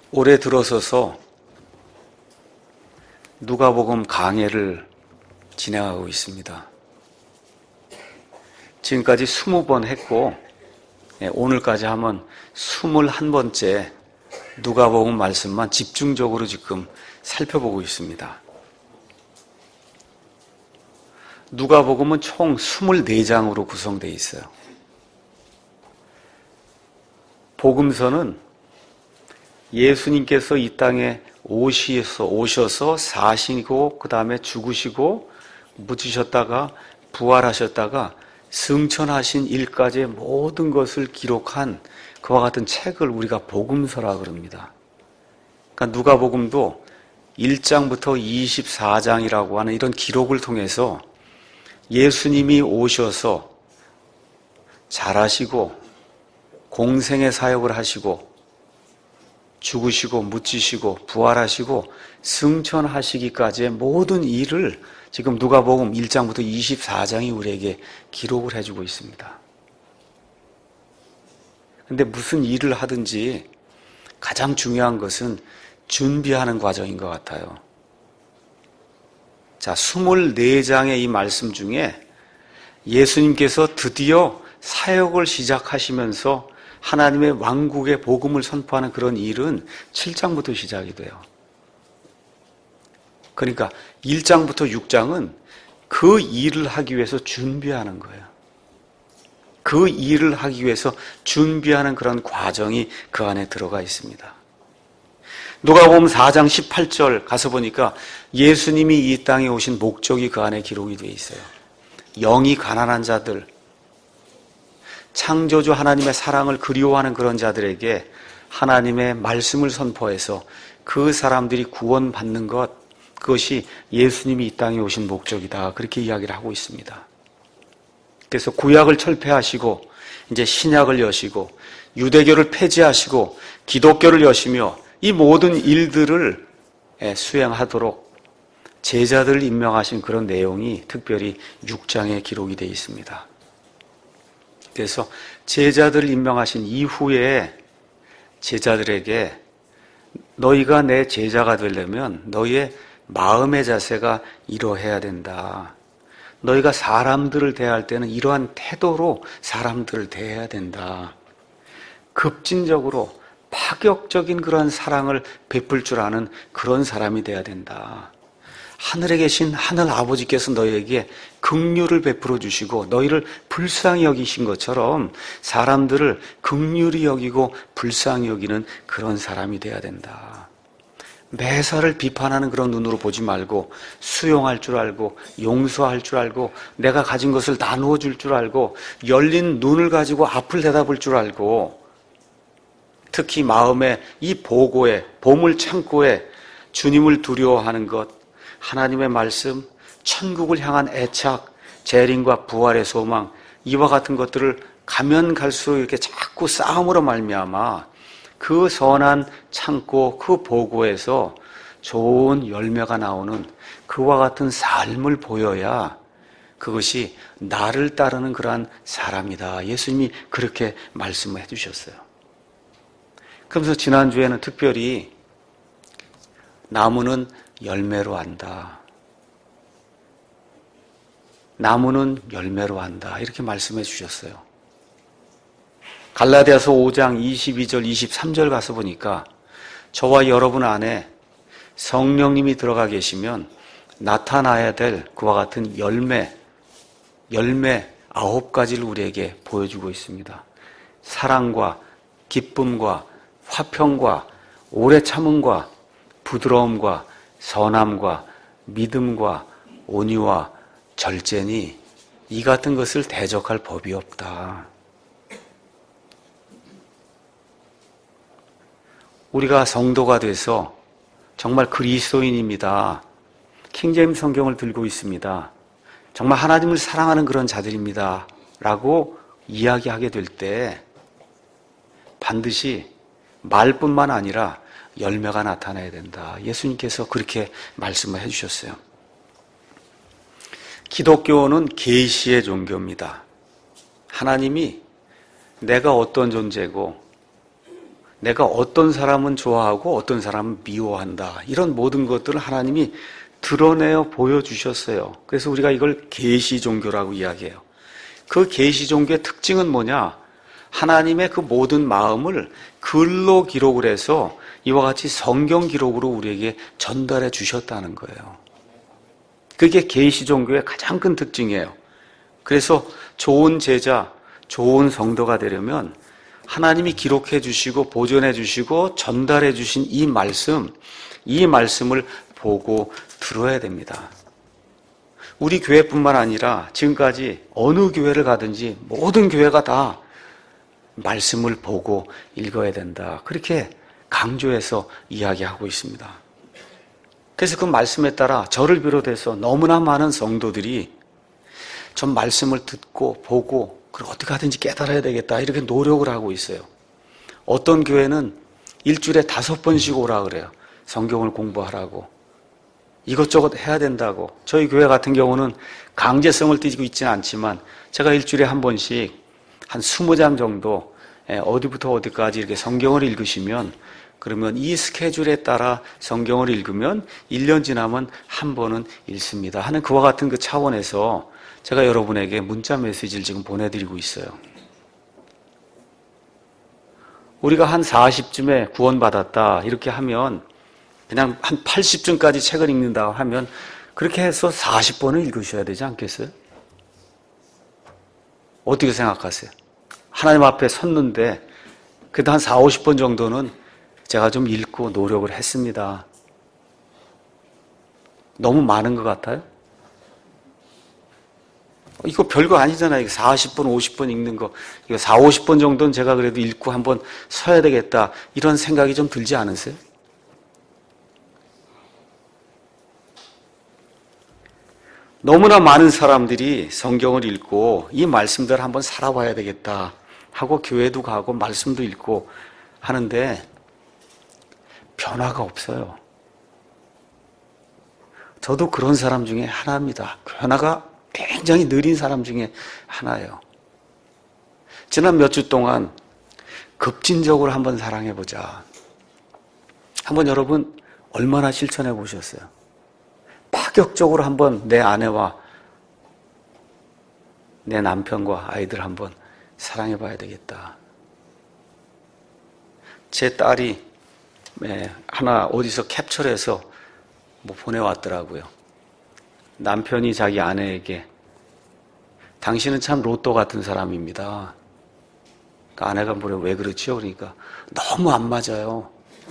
올해 들어서서 누가복음 강해를 진행하고 있습니다. 지금까지 20번 했고 오늘까지 하면 21번째 누가복음 말씀만 집중적으로 지금 살펴보고 있습니다. 누가복음은 총 24장으로 구성되어 있어요. 복음서는 예수님께서 이 땅에 오셔서 사시고 그 다음에 죽으시고 묻히셨다가 부활하셨다가 승천하신 일까지의 모든 것을 기록한 그와 같은 책을 우리가 복음서라 그럽니다. 그러니까 누가복음도 1장부터 24장이라고 하는 이런 기록을 통해서 예수님이 오셔서 자라시고 공생의 사역을 하시고 죽으시고 묻히시고 부활하시고 승천하시기까지의 모든 일을 지금 누가복음 1장부터 24장이 우리에게 기록을 해주고 있습니다. 그런데 무슨 일을 하든지 가장 중요한 것은 준비하는 과정인 것 같아요. 자, 24장의 이 말씀 중에 예수님께서 드디어 사역을 시작하시면서 하나님의 왕국의 복음을 선포하는 그런 일은 7장부터 시작이 돼요. 그러니까 1장부터 6장은 그 일을 하기 위해서 준비하는 거예요. 그 일을 하기 위해서 준비하는 그런 과정이 그 안에 들어가 있습니다. 누가복음 4장 18절 가서 보니까 예수님이 이 땅에 오신 목적이 그 안에 기록이 되어 있어요. 영이 가난한 자들, 창조주 하나님의 사랑을 그리워하는 그런 자들에게 하나님의 말씀을 선포해서 그 사람들이 구원받는 것, 그것이 예수님이 이 땅에 오신 목적이다. 그렇게 이야기를 하고 있습니다. 그래서 구약을 철폐하시고 이제 신약을 여시고 유대교를 폐지하시고 기독교를 여시며 이 모든 일들을 수행하도록 제자들을 임명하신 그런 내용이 특별히 6장에 기록이 되어 있습니다. 그래서 제자들을 임명하신 이후에 제자들에게 너희가 내 제자가 되려면 너희의 마음의 자세가 이러해야 된다. 너희가 사람들을 대할 때는 이러한 태도로 사람들을 대해야 된다. 급진적으로 파격적인 그런 사랑을 베풀 줄 아는 그런 사람이 돼야 된다. 하늘에 계신 하늘 아버지께서 너희에게 긍휼을 베풀어 주시고 너희를 불쌍히 여기신 것처럼 사람들을 긍휼히 여기고 불쌍히 여기는 그런 사람이 돼야 된다. 매사를 비판하는 그런 눈으로 보지 말고 수용할 줄 알고 용서할 줄 알고 내가 가진 것을 나누어 줄 줄 알고 열린 눈을 가지고 앞을 내다볼 줄 알고 특히 마음의 이 보고에 보물 창고에 주님을 두려워하는 것, 하나님의 말씀, 천국을 향한 애착, 재림과 부활의 소망, 이와 같은 것들을 가면 갈수록 이렇게 자꾸 싸움으로 말미암아 그 선한 창고, 그 보고에서 좋은 열매가 나오는 그와 같은 삶을 보여야 그것이 나를 따르는 그러한 사람이다. 예수님이 그렇게 말씀을 해주셨어요. 그러면서 지난주에는 특별히 나무는 열매로 안다. 나무는 열매로 안다. 이렇게 말씀해 주셨어요. 갈라디아서 5장 22절 23절 가서 보니까 저와 여러분 안에 성령님이 들어가 계시면 나타나야 될 그와 같은 열매 9가지를 우리에게 보여주고 있습니다. 사랑과 기쁨과 화평과 오래 참음과 부드러움과 선함과 믿음과 온유와 절제니 이 같은 것을 대적할 법이 없다. 우리가 성도가 돼서 정말 그리스도인입니다. 킹제임스 성경을 들고 있습니다. 정말 하나님을 사랑하는 그런 자들입니다. 라고 이야기하게 될 때 반드시 말뿐만 아니라 열매가 나타나야 된다. 예수님께서 그렇게 말씀을 해주셨어요. 기독교는 계시의 종교입니다. 하나님이 내가 어떤 존재고 내가 어떤 사람은 좋아하고 어떤 사람은 미워한다. 이런 모든 것들을 하나님이 드러내어 보여주셨어요. 그래서 우리가 이걸 계시 종교라고 이야기해요. 그 계시 종교의 특징은 뭐냐? 하나님의 그 모든 마음을 글로 기록을 해서 이와 같이 성경 기록으로 우리에게 전달해 주셨다는 거예요. 그게 계시 종교의 가장 큰 특징이에요. 그래서 좋은 제자, 좋은 성도가 되려면 하나님이 기록해 주시고 보존해 주시고 전달해 주신 이 말씀을 보고 들어야 됩니다. 우리 교회뿐만 아니라 지금까지 어느 교회를 가든지 모든 교회가 다 말씀을 보고 읽어야 된다. 그렇게 강조해서 이야기하고 있습니다. 그래서 그 말씀에 따라 저를 비롯해서 너무나 많은 성도들이 전 말씀을 듣고 보고 그리고 어떻게 하든지 깨달아야 되겠다 이렇게 노력을 하고 있어요. 어떤 교회는 일주일에 5번씩 오라 그래요. 성경을 공부하라고. 이것저것 해야 된다고. 저희 교회 같은 경우는 강제성을 띠고 있지는 않지만 제가 일주일에 한 번씩 한 20장 정도 어디부터 어디까지 이렇게 성경을 읽으시면 그러면 이 스케줄에 따라 성경을 읽으면 1년 지나면 한 번은 읽습니다 하는 그와 같은 그 차원에서 제가 여러분에게 문자 메시지를 지금 보내드리고 있어요. 우리가 한 40쯤에 구원받았다 이렇게 하면 그냥 한 80쯤까지 책을 읽는다 하면 그렇게 해서 40번을 읽으셔야 되지 않겠어요? 어떻게 생각하세요? 하나님 앞에 섰는데 그래도 한 4, 50번 정도는 제가 좀 읽고 노력을 했습니다. 너무 많은 것 같아요? 이거 별거 아니잖아요. 40번, 50번 읽는 거. 이거 4, 50번 정도는 제가 그래도 읽고 한번 서야 되겠다. 이런 생각이 좀 들지 않으세요? 너무나 많은 사람들이 성경을 읽고 이 말씀대로 한번 살아봐야 되겠다 하고 교회도 가고 말씀도 읽고 하는데 변화가 없어요. 저도 그런 사람 중에 하나입니다. 변화가 굉장히 느린 사람 중에 하나예요. 지난 몇 주 동안 급진적으로 한번 사랑해보자. 한번 여러분 얼마나 실천해 보셨어요? 파격적으로 한번 내 아내와 내 남편과 아이들 한번 사랑해봐야 되겠다. 제 딸이 하나 어디서 캡처해서 뭐 보내왔더라고요. 남편이 자기 아내에게 당신은 참 로또 같은 사람입니다. 그러니까 아내가 뭐래 왜 그렇지요? 그러니까 너무 안 맞아요.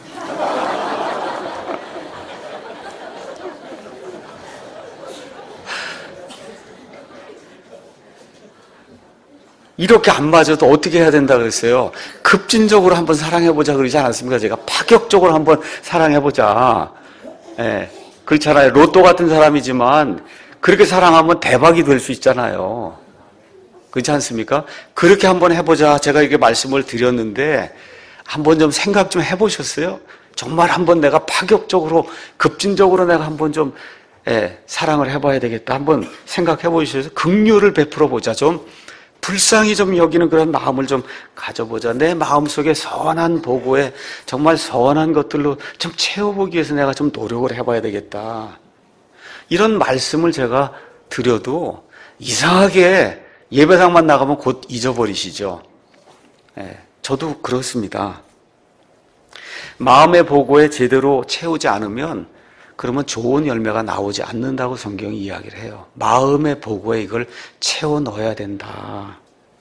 이렇게 안 맞아도 어떻게 해야 된다 그랬어요? 급진적으로 한번 사랑해보자 그러지 않았습니까? 제가 파격적으로 한번 사랑해보자. 예, 그렇잖아요. 로또 같은 사람이지만 그렇게 사랑하면 대박이 될 수 있잖아요. 그렇지 않습니까? 그렇게 한번 해보자. 제가 이렇게 말씀을 드렸는데 한번 좀 생각 좀 해보셨어요? 정말 한번 내가 파격적으로 급진적으로 내가 한번 좀 사랑을 해봐야 되겠다. 한번 생각해 보셔서 긍휼을 베풀어 보자. 좀 불쌍히 좀 여기는 그런 마음을 좀 가져보자. 내 마음속에 선한 보고에 정말 선한 것들로 좀 채워보기 위해서 내가 좀 노력을 해봐야 되겠다. 이런 말씀을 제가 드려도 이상하게 예배당만 나가면 곧 잊어버리시죠. 저도 그렇습니다. 마음의 보고에 제대로 채우지 않으면 그러면 좋은 열매가 나오지 않는다고 성경이 이야기를 해요. 마음의 보고에 이걸 채워 넣어야 된다.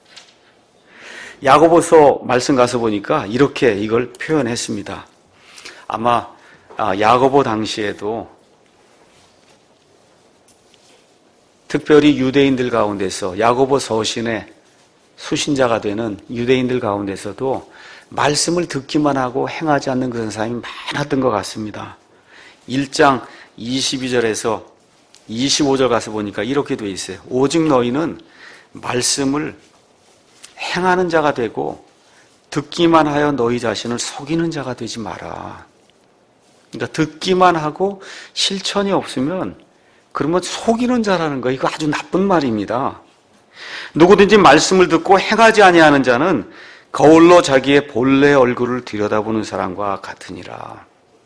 야고보서 말씀 가서 보니까 이렇게 이걸 표현했습니다. 아마 야고보 당시에도 특별히 유대인들 가운데서 야고보 서신의 수신자가 되는 유대인들 가운데서도 말씀을 듣기만 하고 행하지 않는 그런 사람이 많았던 것 같습니다. 1장 22절에서 25절 가서 보니까 이렇게 되어 있어요. 오직 너희는 말씀을 행하는 자가 되고 듣기만 하여 너희 자신을 속이는 자가 되지 마라. 그러니까 듣기만 하고 실천이 없으면 그러면 속이는 자라는 거, 이거 아주 나쁜 말입니다. 누구든지 말씀을 듣고 행하지 아니하는 자는 거울로 자기의 본래 얼굴을 들여다보는 사람과 같으니라.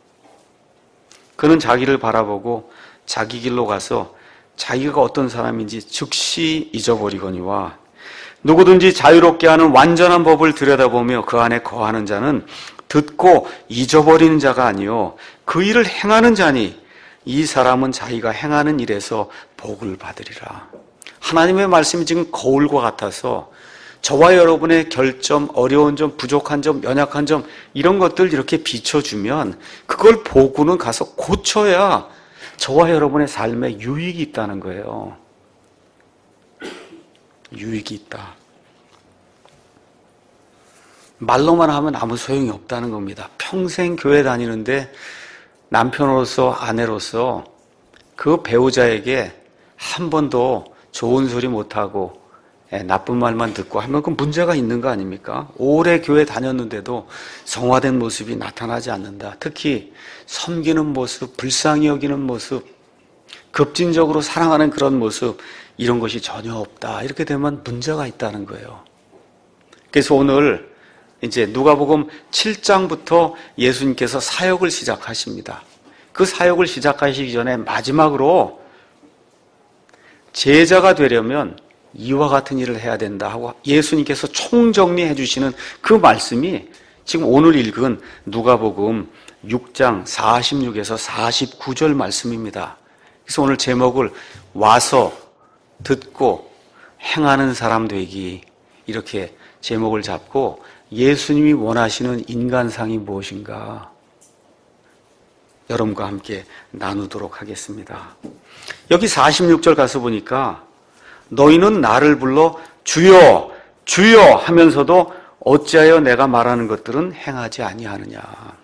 그는 자기를 바라보고 자기 길로 가서 자기가 어떤 사람인지 즉시 잊어버리거니와 누구든지 자유롭게 하는 완전한 법을 들여다보며 그 안에 거하는 자는 듣고 잊어버리는 자가 아니요 그 일을 행하는 자니 이 사람은 자기가 행하는 일에서 복을 받으리라. 하나님의 말씀이 지금 거울과 같아서 저와 여러분의 결점, 어려운 점, 부족한 점, 연약한 점 이런 것들 이렇게 비춰주면 그걸 보고는 가서 고쳐야 저와 여러분의 삶에 유익이 있다는 거예요. 유익이 있다. 말로만 하면 아무 소용이 없다는 겁니다. 평생 교회 다니는데 남편으로서 아내로서 그 배우자에게 한 번도 좋은 소리 못하고 나쁜 말만 듣고 하면 그 문제가 있는 거 아닙니까? 오래 교회 다녔는데도 성화된 모습이 나타나지 않는다. 특히 섬기는 모습, 불쌍히 여기는 모습, 급진적으로 사랑하는 그런 모습 이런 것이 전혀 없다. 이렇게 되면 문제가 있다는 거예요. 그래서 오늘 이제 누가복음 7장부터 예수님께서 사역을 시작하십니다. 그 사역을 시작하시기 전에 마지막으로 제자가 되려면 이와 같은 일을 해야 된다 하고 예수님께서 총정리해 주시는 그 말씀이 지금 오늘 읽은 누가복음 6장 46에서 49절 말씀입니다. 그래서 오늘 제목을 와서 듣고 행하는 사람 되기 이렇게 제목을 잡고 예수님이 원하시는 인간상이 무엇인가 여러분과 함께 나누도록 하겠습니다. 여기 46절 가서 보니까 너희는 나를 불러 주여 주여 하면서도 어찌하여 내가 말하는 것들은 행하지 아니하느냐.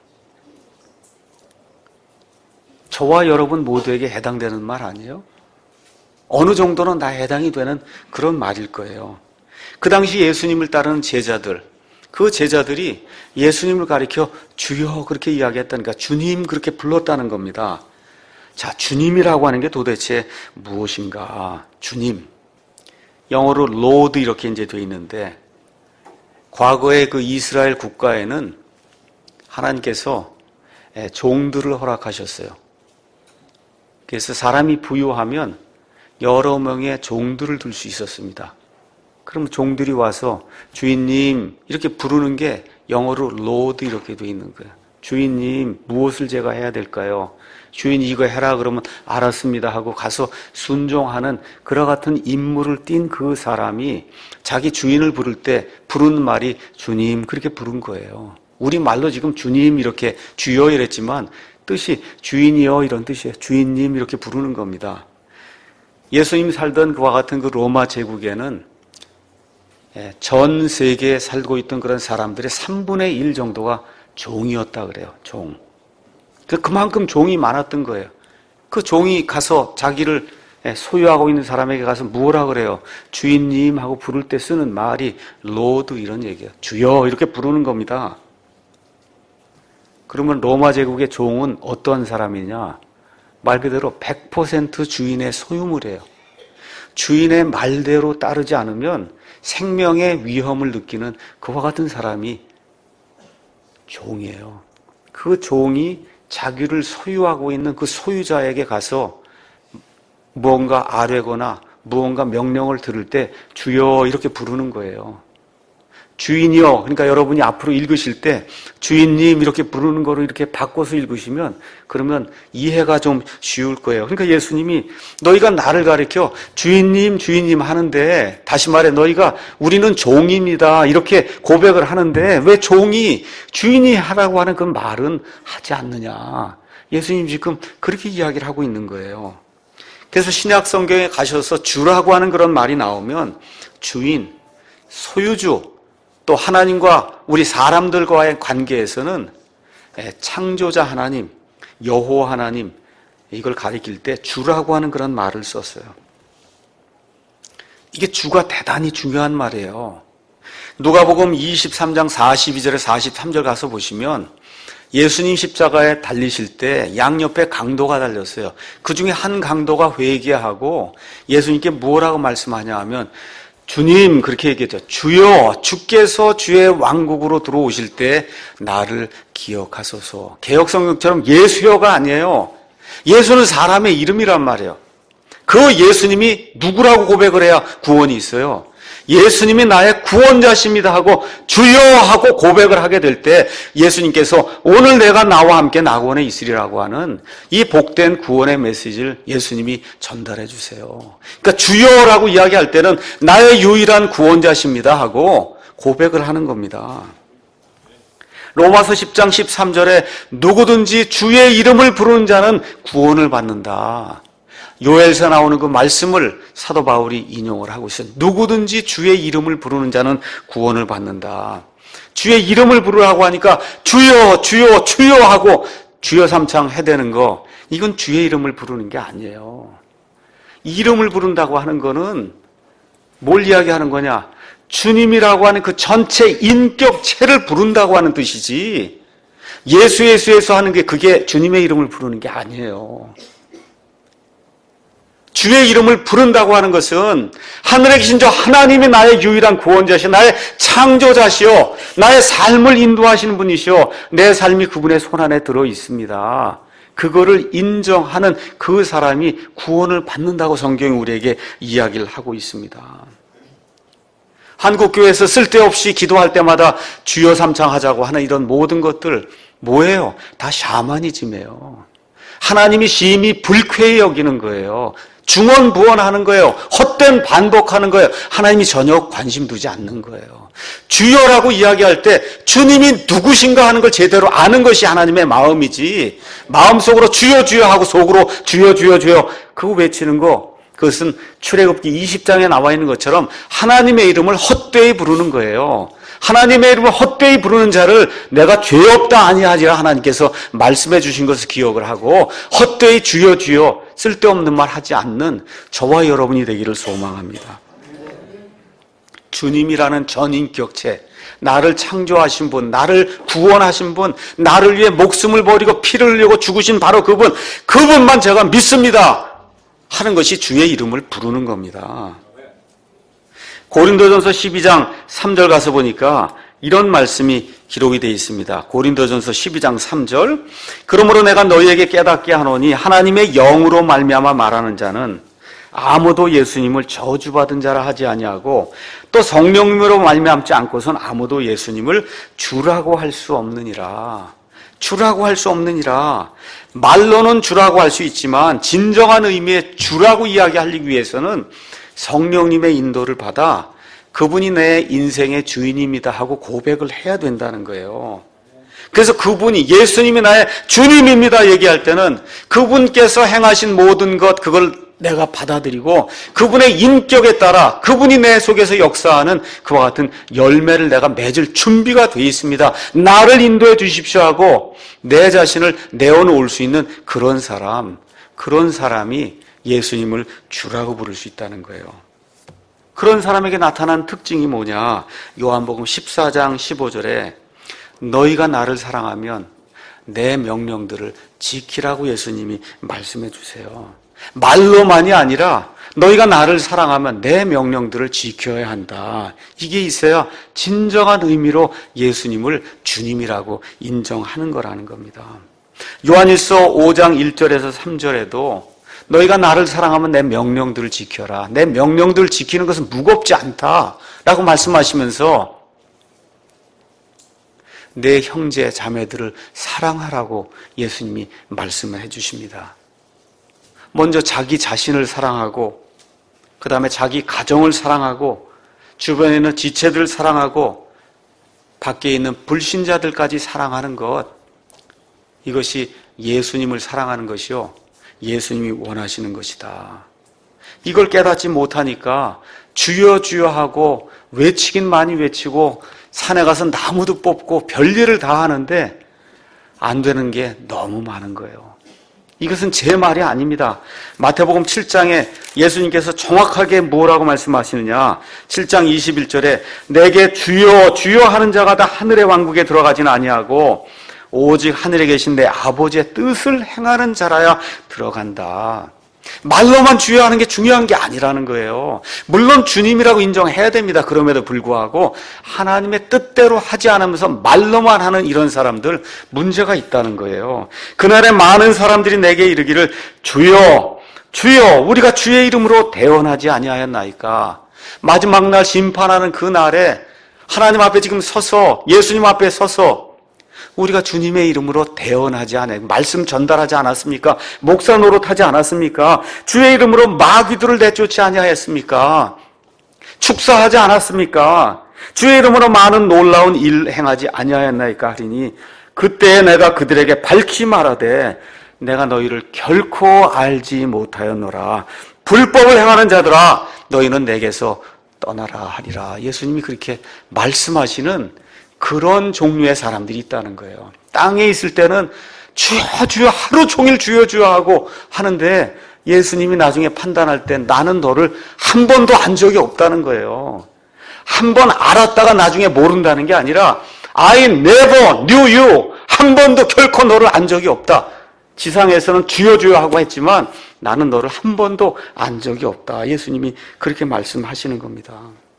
저와 여러분 모두에게 해당되는 말 아니에요? 어느 정도는 다 해당이 되는 그런 말일 거예요. 그 당시 예수님을 따르는 제자들, 그 제자들이 예수님을 가리켜 주여 그렇게 이야기했다니까 주님 그렇게 불렀다는 겁니다. 자, 주님이라고 하는 게 도대체 무엇인가? 주님. 영어로 Lord 이렇게 이제 되어 있는데 과거의 그 이스라엘 국가에는 하나님께서 종들을 허락하셨어요. 그래서 사람이 부유하면 여러 명의 종들을 둘 수 있었습니다. 그럼 종들이 와서 주인님 이렇게 부르는 게 영어로 Lord 이렇게 되어 있는 거예요. 주인님 무엇을 제가 해야 될까요? 주인 이거 해라 그러면 알았습니다 하고 가서 순종하는 그와 같은 임무를 띈 그 사람이 자기 주인을 부를 때 부르는 말이 주님 그렇게 부른 거예요. 우리 말로 지금 주님 이렇게 주여 이랬지만 뜻이 주인이여 이런 뜻이에요. 주인님 이렇게 부르는 겁니다. 예수님이 살던 그와 같은 그 로마 제국에는 전 세계에 살고 있던 그런 사람들의 3분의 1 정도가 종이었다 그래요. 종. 그만큼 종이 많았던 거예요. 그 종이 가서 자기를 소유하고 있는 사람에게 가서 뭐라 그래요? 주인님 하고 부를 때 쓰는 말이 로드 이런 얘기예요. 주여 이렇게 부르는 겁니다. 그러면 로마 제국의 종은 어떠한 사람이냐? 말 그대로 100% 주인의 소유물이에요. 주인의 말대로 따르지 않으면 생명의 위험을 느끼는 그와 같은 사람이 종이에요. 그 종이 자기를 소유하고 있는 그 소유자에게 가서 무언가 아뢰거나 무언가 명령을 들을 때 주여 이렇게 부르는 거예요. 주인이요. 그러니까 여러분이 앞으로 읽으실 때 주인님 이렇게 부르는 거를 이렇게 바꿔서 읽으시면 그러면 이해가 좀 쉬울 거예요. 그러니까 예수님이 너희가 나를 가리켜 주인님 주인님 하는데 다시 말해 너희가 우리는 종입니다 이렇게 고백을 하는데 왜 종이 주인이 하라고 하는 그 말은 하지 않느냐. 예수님 지금 그렇게 이야기를 하고 있는 거예요. 그래서 신약 성경에 가셔서 주라고 하는 그런 말이 나오면 주인, 소유주 또 하나님과 우리 사람들과의 관계에서는 창조자 하나님, 여호와 하나님 이걸 가리킬 때 주라고 하는 그런 말을 썼어요. 이게 주가 대단히 중요한 말이에요. 누가복음 23장 42절에 43절 가서 보시면 예수님 십자가에 달리실 때 양옆에 강도가 달렸어요. 그 중에 한 강도가 회개하고 예수님께 뭐라고 말씀하냐 하면 주님 그렇게 얘기했죠. 주여, 주께서 주의 왕국으로 들어오실 때 나를 기억하소서. 개역성경처럼 예수여가 아니에요. 예수는 사람의 이름이란 말이에요. 그 예수님이 누구라고 고백을 해야 구원이 있어요. 예수님이 나의 구원자십니다 하고 주여 하고 고백을 하게 될 때 예수님께서 오늘 내가 나와 함께 낙원에 있으리라고 하는 이 복된 구원의 메시지를 예수님이 전달해 주세요. 그러니까 주여라고 이야기할 때는 나의 유일한 구원자십니다 하고 고백을 하는 겁니다. 로마서 10장 13절에 누구든지 주의 이름을 부르는 자는 구원을 받는다. 요엘서 나오는 그 말씀을 사도 바울이 인용을 하고 있어요. 누구든지 주의 이름을 부르는 자는 구원을 받는다. 주의 이름을 부르라고 하니까 주여 주여 주여 하고 주여 삼창 해대는 거, 이건 주의 이름을 부르는 게 아니에요. 이름을 부른다고 하는 거는 뭘 이야기하는 거냐? 주님이라고 하는 그 전체 인격체를 부른다고 하는 뜻이지, 예수 하는 게 그게 주님의 이름을 부르는 게 아니에요. 주의 이름을 부른다고 하는 것은 하늘에 계신 저 하나님이 나의 유일한 구원자시오, 나의 창조자시오, 나의 삶을 인도하시는 분이시오, 내 삶이 그분의 손안에 들어 있습니다. 그거를 인정하는 그 사람이 구원을 받는다고 성경이 우리에게 이야기를 하고 있습니다. 한국교회에서 쓸데없이 기도할 때마다 주여 삼창하자고 하는 이런 모든 것들 뭐예요? 다 샤머니즘이에요. 하나님이 심히 불쾌히 여기는 거예요. 중언부언하는 거예요. 헛된 반복하는 거예요. 하나님이 전혀 관심 두지 않는 거예요. 주여라고 이야기할 때 주님이 누구신가 하는 걸 제대로 아는 것이 하나님의 마음이지, 마음속으로 주여 주여 하고 속으로 주여 주여 주여 그거 외치는 거, 그것은 출애굽기 20장에 나와 있는 것처럼 하나님의 이름을 헛되이 부르는 거예요. 하나님의 이름을 헛되이 부르는 자를 내가 죄 없다 아니하리라 하나님께서 말씀해 주신 것을 기억을 하고 헛되이 주여 주여 쓸데없는 말 하지 않는 저와 여러분이 되기를 소망합니다. 주님이라는 전인격체, 나를 창조하신 분, 나를 구원하신 분, 나를 위해 목숨을 버리고 피를 흘리고 죽으신 바로 그분만 제가 믿습니다 하는 것이 주의 이름을 부르는 겁니다. 고린도전서 12장 3절 가서 보니까 이런 말씀이 기록이 되어 있습니다. 고린도전서 12장 3절, 그러므로 내가 너희에게 깨닫게 하노니 하나님의 영으로 말미암아 말하는 자는 아무도 예수님을 저주받은 자라 하지 아니하고 또 성령님으로 말미암지 않고선 아무도 예수님을 주라고 할 수 없느니라. 주라고 할 수 없느니라. 말로는 주라고 할 수 있지만 진정한 의미의 주라고 이야기하기 위해서는 성령님의 인도를 받아 그분이 내 인생의 주인입니다 하고 고백을 해야 된다는 거예요. 그래서 그분이, 예수님이 나의 주님입니다 얘기할 때는 그분께서 행하신 모든 것, 그걸 내가 받아들이고 그분의 인격에 따라 그분이 내 속에서 역사하는 그와 같은 열매를 내가 맺을 준비가 되어 있습니다. 나를 인도해 주십시오 하고 내 자신을 내어놓을 수 있는 그런 사람이 예수님을 주라고 부를 수 있다는 거예요. 그런 사람에게 나타난 특징이 뭐냐? 요한복음 14장 15절에 너희가 나를 사랑하면 내 명령들을 지키라고 예수님이 말씀해 주세요. 말로만이 아니라 너희가 나를 사랑하면 내 명령들을 지켜야 한다. 이게 있어야 진정한 의미로 예수님을 주님이라고 인정하는 거라는 겁니다. 요한일서 5장 1절에서 3절에도 너희가 나를 사랑하면 내 명령들을 지켜라. 내 명령들을 지키는 것은 무겁지 않다라고 말씀하시면서 내 형제 자매들을 사랑하라고 예수님이 말씀을 해주십니다. 먼저 자기 자신을 사랑하고 그 다음에 자기 가정을 사랑하고 주변에 있는 지체들을 사랑하고 밖에 있는 불신자들까지 사랑하는 것, 이것이 예수님을 사랑하는 것이요 예수님이 원하시는 것이다. 이걸 깨닫지 못하니까 주여 주여 하고 외치긴 많이 외치고 산에 가서 나무도 뽑고 별일을 다 하는데 안 되는 게 너무 많은 거예요. 이것은 제 말이 아닙니다. 마태복음 7장에 예수님께서 정확하게 뭐라고 말씀하시느냐? 7장 21절에 내게 주여 주여 하는 자가 다 하늘의 왕국에 들어가지는 아니하고 오직 하늘에 계신 내 아버지의 뜻을 행하는 자라야 들어간다. 말로만 주여 하는 게 중요한 게 아니라는 거예요. 물론 주님이라고 인정해야 됩니다. 그럼에도 불구하고 하나님의 뜻대로 하지 않으면서 말로만 하는 이런 사람들 문제가 있다는 거예요. 그날에 많은 사람들이 내게 이르기를 주여 주여 우리가 주의 이름으로 대언하지 아니하였나이까. 마지막 날 심판하는 그 날에 하나님 앞에 지금 서서 예수님 앞에 서서 우리가 주님의 이름으로 대언하지 않아요. 말씀 전달하지 않았습니까? 목사 노릇하지 않았습니까? 주의 이름으로 마귀들을 내쫓지 아니하였습니까? 축사하지 않았습니까? 주의 이름으로 많은 놀라운 일 행하지 아니하였나이까 하리니 그때 내가 그들에게 밝히 말하되 내가 너희를 결코 알지 못하였노라. 불법을 행하는 자들아 너희는 내게서 떠나라 하리라. 예수님이 그렇게 말씀하시는 그런 종류의 사람들이 있다는 거예요. 땅에 있을 때는 주여 주여 하루 종일 주여 주여 하고 하는데 예수님이 나중에 판단할 때 나는 너를 한 번도 안 적이 없다는 거예요. 한 번 알았다가 나중에 모른다는 게 아니라 I never knew you. 한 번도 결코 너를 안 적이 없다. 지상에서는 주여 주여 하고 했지만 나는 너를 한 번도 안 적이 없다. 예수님이 그렇게 말씀하시는 겁니다.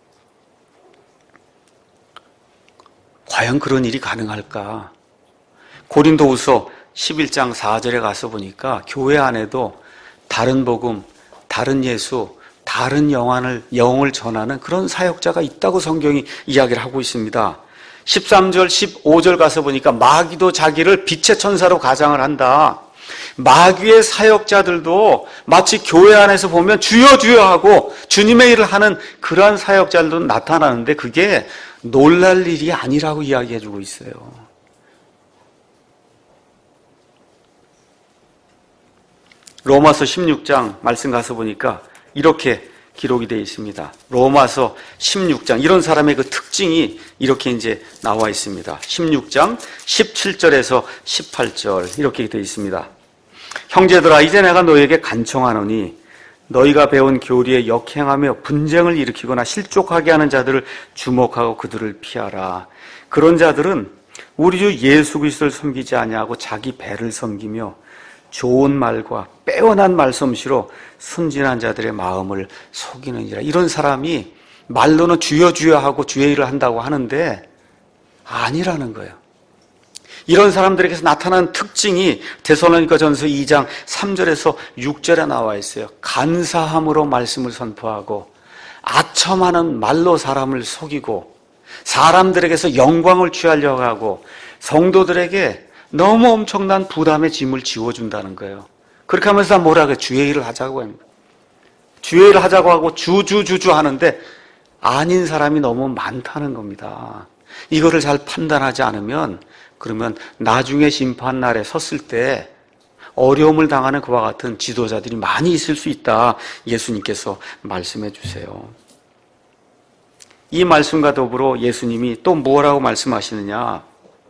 과연 그런 일이 가능할까? 고린도후서 11장 4절에 가서 보니까 교회 안에도 다른 복음, 다른 예수, 다른 영을 전하는 그런 사역자가 있다고 성경이 이야기를 하고 있습니다. 13절, 15절 가서 보니까 마귀도 자기를 빛의 천사로 가장을 한다. 마귀의 사역자들도 마치 교회 안에서 보면 주여 주여 하고 주님의 일을 하는 그러한 사역자들도 나타나는데 그게 놀랄 일이 아니라고 이야기해주고 있어요. 로마서 16장 말씀 가서 보니까 이렇게 기록이 되어 있습니다. 로마서 16장 이런 사람의 그 특징이 이렇게 이제 나와 있습니다. 16장 17절에서 18절 이렇게 되어 있습니다. 형제들아 이제 내가 너희에게 간청하노니 너희가 배운 교리에 역행하며 분쟁을 일으키거나 실족하게 하는 자들을 주목하고 그들을 피하라. 그런 자들은 우리 주 예수 그리스도를 섬기지 아니하고 자기 배를 섬기며 좋은 말과 빼어난 말솜씨로 순진한 자들의 마음을 속이느니라. 이런 사람이 말로는 주여 주여 하고 주의 일을 한다고 하는데 아니라는 거예요. 이런 사람들에게서 나타나는 특징이 데살로니가전서 2장 3절에서 6절에 나와 있어요. 간사함으로 말씀을 선포하고 아첨하는 말로 사람을 속이고 사람들에게서 영광을 취하려고 하고 성도들에게 너무 엄청난 부담의 짐을 지워준다는 거예요. 그렇게 하면서 뭐라 그래요? 주의 일을 하자고 합니다. 주의 일을 하자고 하고 주주 하는데 아닌 사람이 너무 많다는 겁니다. 이거를 잘 판단하지 않으면 그러면 나중에 심판날에 섰을 때 어려움을 당하는 그와 같은 지도자들이 많이 있을 수 있다. 예수님께서 말씀해 주세요. 이 말씀과 더불어 예수님이 또 뭐라고 말씀하시느냐?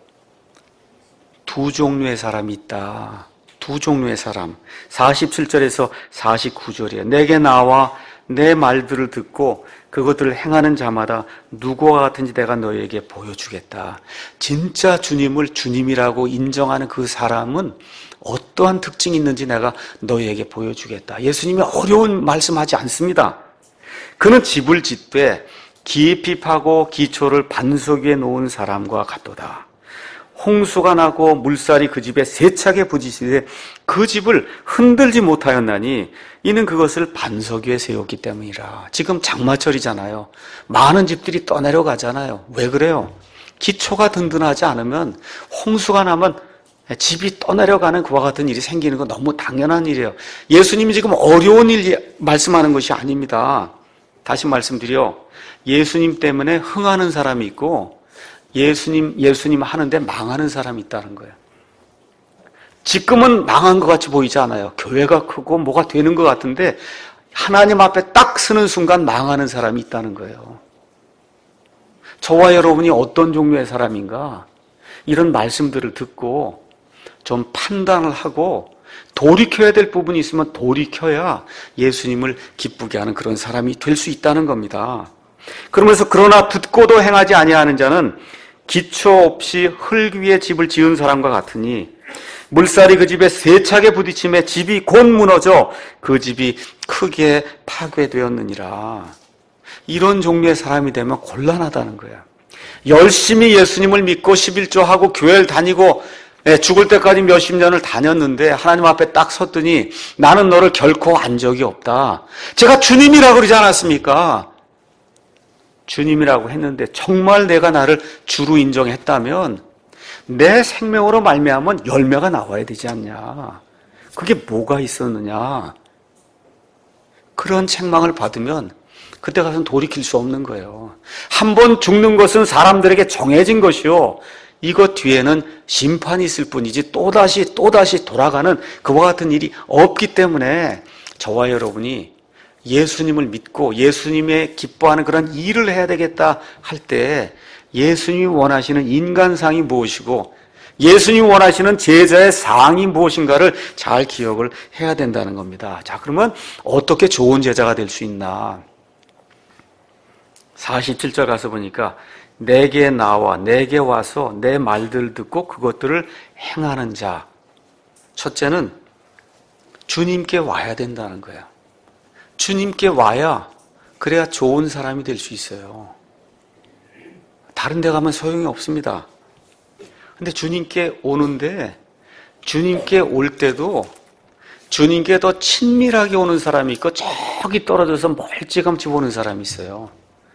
두 종류의 사람이 있다. 두 종류의 사람. 47절에서 49절이에요. 내게 나와 내 말들을 듣고 그것들을 행하는 자마다 누구와 같은지 내가 너희에게 보여주겠다. 진짜 주님을 주님이라고 인정하는 그 사람은 어떠한 특징이 있는지 내가 너희에게 보여주겠다. 예수님이 어려운 말씀하지 않습니다. 그는 집을 짓되 깊이 파고 기초를 반석 위에 놓은 사람과 같도다. 홍수가 나고 물살이 그 집에 세차게 부딪히되 그 집을 흔들지 못하였나니 이는 그것을 반석 위에 세웠기 때문이라. 지금 장마철이잖아요. 많은 집들이 떠내려가잖아요. 왜 그래요? 기초가 든든하지 않으면 홍수가 나면 집이 떠내려가는 그와 같은 일이 생기는 건 너무 당연한 일이에요. 예수님이 지금 어려운 일 말씀하는 것이 아닙니다. 다시 말씀드려 예수님 때문에 흥하는 사람이 있고 예수님 하는데 망하는 사람이 있다는 거예요. 지금은 망한 것 같이 보이지 않아요. 교회가 크고 뭐가 되는 것 같은데 하나님 앞에 딱 서는 순간 망하는 사람이 있다는 거예요. 저와 여러분이 어떤 종류의 사람인가? 이런 말씀들을 듣고 좀 판단을 하고 돌이켜야 될 부분이 있으면 돌이켜야 예수님을 기쁘게 하는 그런 사람이 될 수 있다는 겁니다. 그러면서 그러나 듣고도 행하지 아니하는 자는 기초 없이 흙 위에 집을 지은 사람과 같으니 물살이 그 집에 세차게 부딪힘에 집이 곧 무너져 그 집이 크게 파괴되었느니라. 이런 종류의 사람이 되면 곤란하다는 거야. 열심히 예수님을 믿고 11조하고 교회를 다니고 죽을 때까지 몇십 년을 다녔는데 하나님 앞에 딱 섰더니 나는 너를 결코 안 적이 없다. 제가 주님이라고 그러지 않았습니까? 주님이라고 했는데 정말 내가 나를 주로 인정했다면 내 생명으로 말미암은 열매가 나와야 되지 않냐. 그게 뭐가 있었느냐. 그런 책망을 받으면 그때 가서는 돌이킬 수 없는 거예요. 한 번 죽는 것은 사람들에게 정해진 것이요. 이것 뒤에는 심판이 있을 뿐이지 또다시 돌아가는 그와 같은 일이 없기 때문에 저와 여러분이 예수님을 믿고 예수님의 기뻐하는 그런 일을 해야 되겠다 할 때 예수님이 원하시는 인간상이 무엇이고 예수님이 원하시는 제자의 상이 무엇인가를 잘 기억을 해야 된다는 겁니다. 자, 그러면 어떻게 좋은 제자가 될 수 있나? 47절 가서 보니까 내게 나와 내게 와서 내 말들 듣고 그것들을 행하는 자. 첫째는 주님께 와야 된다는 거야. 주님께 와야 그래야 좋은 사람이 될 수 있어요. 다른 데 가면 소용이 없습니다. 근데 주님께 오는데 주님께 올 때도 주님께 더 친밀하게 오는 사람이 있고 저기 떨어져서 멀찌감치 보는 사람이 있어요.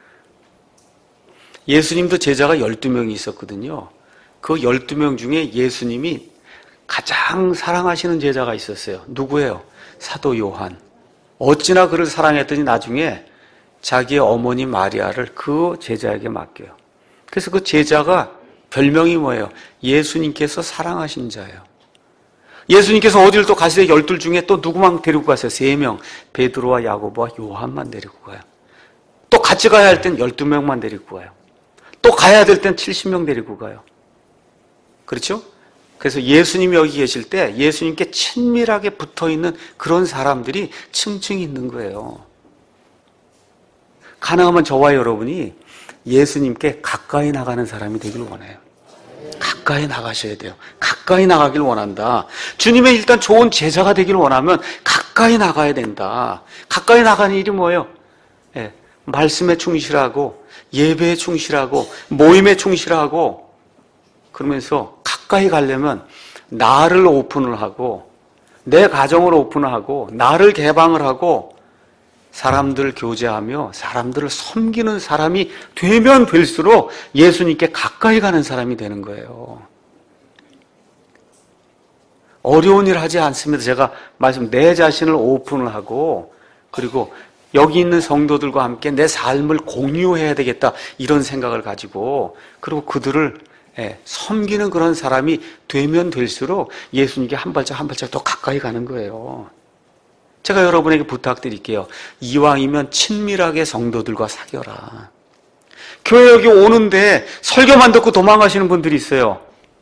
예수님도 제자가 12명이 있었거든요. 그 12명 중에 예수님이 가장 사랑하시는 제자가 있었어요. 누구예요? 사도 요한. 어찌나 그를 사랑했더니 나중에 자기의 어머니 마리아를 그 제자에게 맡겨요. 그래서 그 제자가 별명이 뭐예요? 예수님께서 사랑하신 자예요. 예수님께서 어디를 또 가시되 12 중에 또 누구만 데리고 가세요? 3명. 베드로와 야고보와 요한만 데리고 가요. 또 같이 가야 할 땐 12명만 데리고 가요. 또 가야 될 땐 70명 데리고 가요. 그렇죠? 그래서 예수님이 여기 계실 때 예수님께 친밀하게 붙어있는 그런 사람들이 층층이 있는 거예요. 가능하면 저와 여러분이 예수님께 가까이 나가는 사람이 되길 원해요. 가까이 나가셔야 돼요. 가까이 나가길 원한다. 주님의 일단 좋은 제자가 되길 원하면 가까이 나가야 된다. 가까이 나가는 일이 뭐예요? 말씀에 충실하고 예배에 충실하고 모임에 충실하고 그러면서 가까이 가려면 나를 오픈을 하고 내 가정을 오픈을 하고 나를 개방을 하고 사람들 교제하며 사람들을 섬기는 사람이 되면 될수록 예수님께 가까이 가는 사람이 되는 거예요. 어려운 일 하지 않습니다. 제가 내 자신을 오픈을 하고 그리고 여기 있는 성도들과 함께 내 삶을 공유해야 되겠다 이런 생각을 가지고 그리고 그들을 섬기는 그런 사람이 되면 될수록 예수님께 한 발짝 한 발짝 더 가까이 가는 거예요. 제가 여러분에게 부탁드릴게요. 이왕이면 친밀하게 성도들과 사귀어라. 교회 여기 오는데 설교만 듣고 도망가시는 분들이 있어요.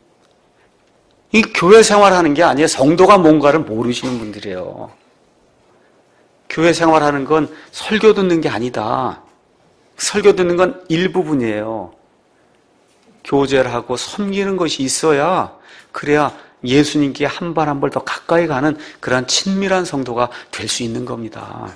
이 교회 생활하는 게 아니에요. 성도가 뭔가를 모르시는 분들이에요. 교회 생활하는 건 설교 듣는 게 아니다. 설교 듣는 건 일부분이에요. 교제를 하고 섬기는 것이 있어야 그래야 예수님께 한 발 한 발 더 가까이 가는 그런 친밀한 성도가 될 수 있는 겁니다.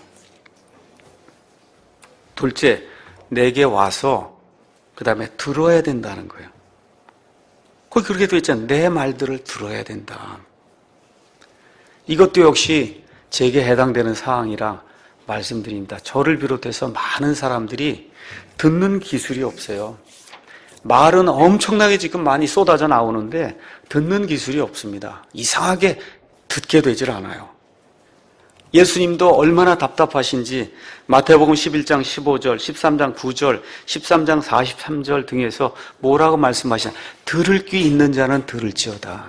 둘째, 내게 와서 그 다음에 들어야 된다는 거예요. 거기 그렇게 되어 있잖아요. 내 말들을 들어야 된다. 이것도 역시 제게 해당되는 사항이라 말씀드립니다. 저를 비롯해서 많은 사람들이 듣는 기술이 없어요. 말은 엄청나게 지금 많이 쏟아져 나오는데 듣는 기술이 없습니다. 이상하게 듣게 되질 않아요. 예수님도 얼마나 답답하신지 마태복음 11장 15절, 13장 9절, 13장 43절 등에서 뭐라고 말씀하시나? 들을 귀 있는 자는 들을지어다.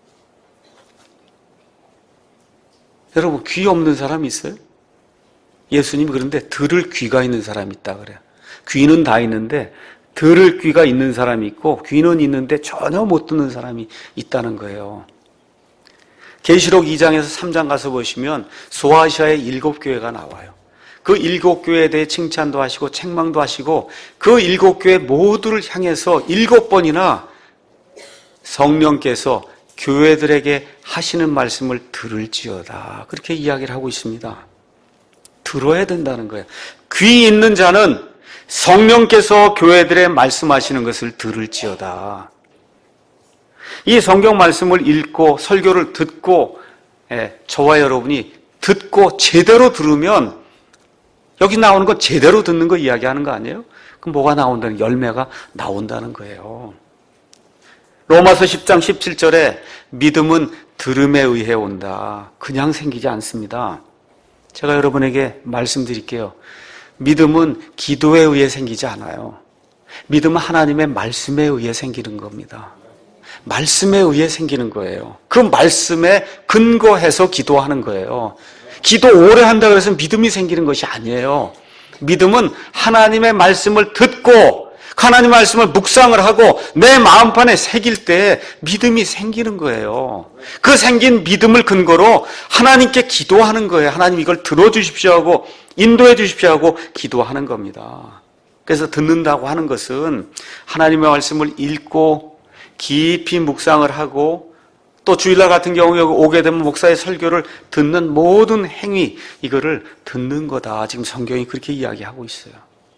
여러분, 귀 없는 사람이 있어요? 예수님이 그런데 들을 귀가 있는 사람이 있다 그래요. 귀는 다 있는데 들을 귀가 있는 사람이 있고 귀는 있는데 전혀 못 듣는 사람이 있다는 거예요. 계시록 2장에서 3장 가서 보시면 소아시아의 7교회가 나와요. 그 7교회에 대해 칭찬도 하시고 책망도 하시고 그 7교회 모두를 향해서 7번이나 성령께서 교회들에게 하시는 말씀을 들을지어다. 그렇게 이야기를 하고 있습니다. 들어야 된다는 거예요. 귀 있는 자는 성령께서 교회들에 말씀하시는 것을 들을지어다. 이 성경 말씀을 읽고 설교를 듣고 저와 여러분이 듣고 제대로 들으면 여기 나오는 건 제대로 듣는 거 이야기하는 거 아니에요? 그럼 뭐가 나온다는 열매가 나온다는 거예요. 로마서 10장 17절에 믿음은 들음에 의해 온다. 그냥 생기지 않습니다. 제가 여러분에게 말씀드릴게요. 믿음은 기도에 의해 생기지 않아요. 믿음은 하나님의 말씀에 의해 생기는 겁니다. 말씀에 의해 생기는 거예요. 그 말씀에 근거해서 기도하는 거예요. 기도 오래 한다고 해서 믿음이 생기는 것이 아니에요. 믿음은 하나님의 말씀을 듣고 하나님의 말씀을 묵상을 하고 내 마음판에 새길 때 믿음이 생기는 거예요. 그 생긴 믿음을 근거로 하나님께 기도하는 거예요. 하나님 이걸 들어주십시오 하고 인도해 주십시오 하고 기도하는 겁니다. 그래서 듣는다고 하는 것은 하나님의 말씀을 읽고 깊이 묵상을 하고 또 주일날 같은 경우에 오게 되면 목사의 설교를 듣는 모든 행위, 이거를 듣는 거다. 지금 성경이 그렇게 이야기하고 있어요.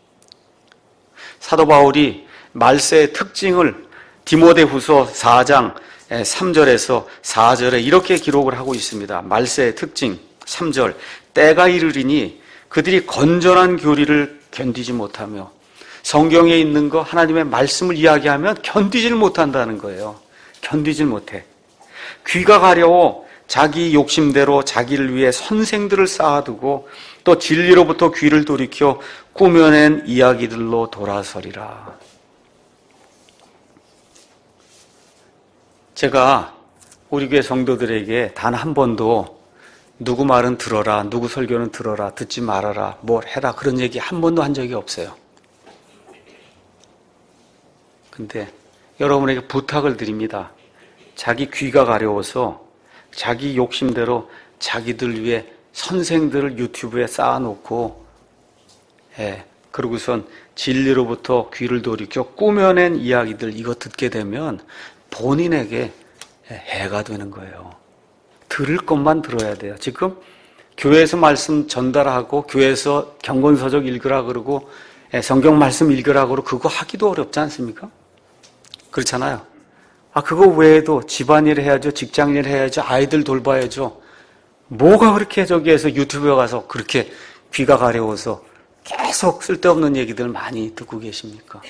사도 바울이 말세의 특징을 디모데후서 4장 3절에서 4절에 이렇게 기록을 하고 있습니다. 말세의 특징 3절, 때가 이르리니 그들이 건전한 교리를 견디지 못하며 성경에 있는 거 하나님의 말씀을 이야기하면 견디질 못한다는 거예요. 견디질 못해. 귀가 가려워 자기 욕심대로 자기를 위해 선생들을 쌓아두고 또 진리로부터 귀를 돌이켜 꾸며낸 이야기들로 돌아서리라. 제가 우리 교회 성도들에게 단 한 번도 누구 말은 들어라, 누구 설교는 들어라, 듣지 말아라, 뭘 해라 그런 얘기 한 번도 한 적이 없어요. 근데 여러분에게 부탁을 드립니다. 자기 귀가 가려워서 자기 욕심대로 자기들 위해 선생들을 유튜브에 쌓아놓고 그러고선 진리로부터 귀를 돌이켜 꾸며낸 이야기들 이거 듣게 되면 본인에게 해가 되는 거예요. 들을 것만 들어야 돼요. 지금 교회에서 말씀 전달하고 교회에서 경건서적 읽으라 그러고 성경 말씀 읽으라 그러고 그거 하기도 어렵지 않습니까? 그렇잖아요. 그거 외에도 집안일 해야죠. 직장일 해야죠. 아이들 돌봐야죠. 뭐가 그렇게 저기에서 유튜브에 가서 그렇게 귀가 가려워서 계속 쓸데없는 얘기들 많이 듣고 계십니까?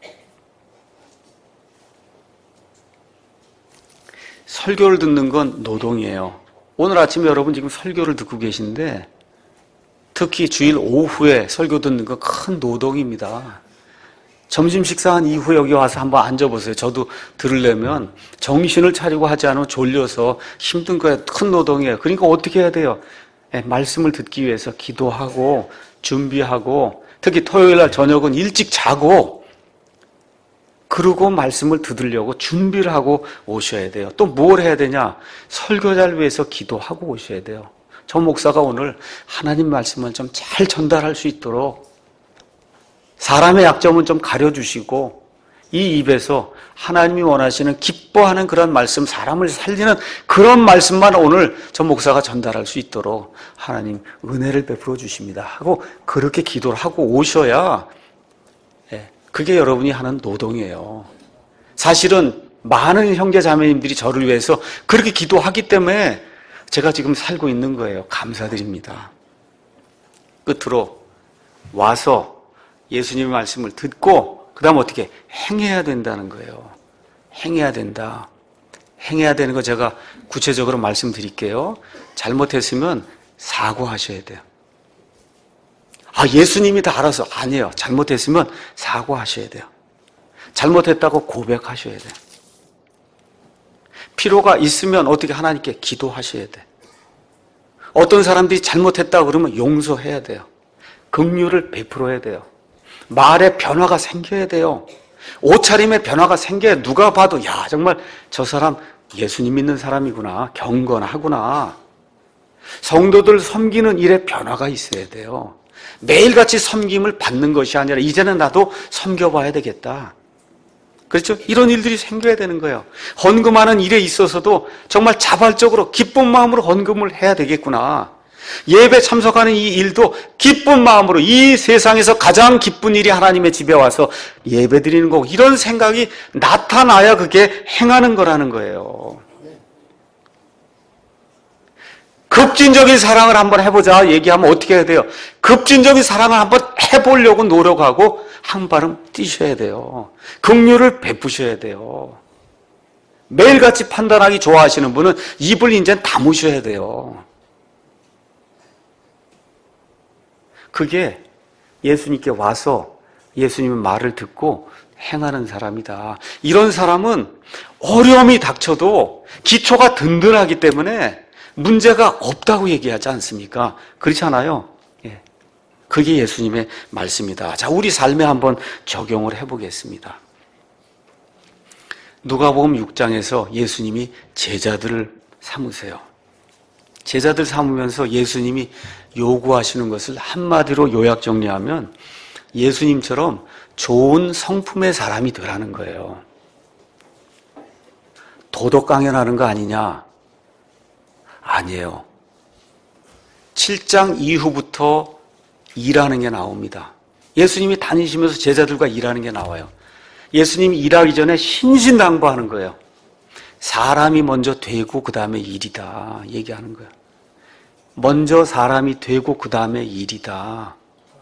설교를 듣는 건 노동이에요. 오늘 아침에 여러분 지금 설교를 듣고 계신데 특히 주일 오후에 설교 듣는 건 큰 노동입니다. 점심 식사한 이후에 여기 와서 한번 앉아보세요. 저도 들으려면 정신을 차리고 하지 않으면 졸려서 힘든 거예요. 큰 노동이에요. 그러니까 어떻게 해야 돼요? 말씀을 듣기 위해서 기도하고 준비하고 특히 토요일날 저녁은 일찍 자고 그러고 말씀을 들으려고 준비를 하고 오셔야 돼요. 또 뭘 해야 되냐? 설교자를 위해서 기도하고 오셔야 돼요. 저 목사가 오늘 하나님 말씀을 좀 잘 전달할 수 있도록 사람의 약점은 좀 가려주시고 이 입에서 하나님이 원하시는 기뻐하는 그런 말씀, 사람을 살리는 그런 말씀만 오늘 저 목사가 전달할 수 있도록 하나님 은혜를 베풀어 주십니다 하고 그렇게 기도를 하고 오셔야 그게 여러분이 하는 노동이에요. 사실은 많은 형제 자매님들이 저를 위해서 그렇게 기도하기 때문에 제가 지금 살고 있는 거예요. 감사드립니다. 끝으로 와서 예수님의 말씀을 듣고 그 다음 어떻게 행해야 된다는 거예요. 행해야 된다. 행해야 되는 거 제가 구체적으로 말씀드릴게요. 잘못했으면 사과하셔야 돼요. 예수님이 다 알아서 아니에요. 잘못했으면 사과하셔야 돼요. 잘못했다고 고백하셔야 돼요. 필요가 있으면 어떻게 하나님께 기도하셔야 돼요. 어떤 사람들이 잘못했다 그러면 용서해야 돼요. 긍휼을 베풀어야 돼요. 말에 변화가 생겨야 돼요. 옷차림에 변화가 생겨야 누가 봐도 야 정말 저 사람 예수님 믿는 사람이구나. 경건하구나. 성도들 섬기는 일에 변화가 있어야 돼요. 매일같이 섬김을 받는 것이 아니라 이제는 나도 섬겨봐야 되겠다. 그렇죠? 이런 일들이 생겨야 되는 거예요. 헌금하는 일에 있어서도 정말 자발적으로 기쁜 마음으로 헌금을 해야 되겠구나. 예배 참석하는 이 일도 기쁜 마음으로 이 세상에서 가장 기쁜 일이 하나님의 집에 와서 예배 드리는 거고, 이런 생각이 나타나야 그게 행하는 거라는 거예요. 급진적인 사랑을 한번 해보자 얘기하면 어떻게 해야 돼요? 급진적인 사랑을 한번 해보려고 노력하고 한 발음 뛰셔야 돼요. 긍휼을 베푸셔야 돼요. 매일같이 판단하기 좋아하시는 분은 입을 이제 다무셔야 돼요. 그게 예수님께 와서 예수님의 말을 듣고 행하는 사람이다. 이런 사람은 어려움이 닥쳐도 기초가 든든하기 때문에 문제가 없다고 얘기하지 않습니까? 그렇지 않아요? 예. 그게 예수님의 말씀이다. 자, 우리 삶에 한번 적용을 해보겠습니다. 누가복음 6장에서 예수님이 제자들을 삼으세요. 제자들 삼으면서 예수님이 요구하시는 것을 한마디로 요약 정리하면 예수님처럼 좋은 성품의 사람이 되라는 거예요. 도덕 강연하는 거 아니냐? 아니에요. 7장 이후부터 일하는 게 나옵니다. 예수님이 다니시면서 제자들과 일하는 게 나와요. 예수님이 일하기 전에 신신당부하는 거예요. 사람이 먼저 되고 그 다음에 일이다 얘기하는 거예요. 먼저 사람이 되고 그 다음에 일이다.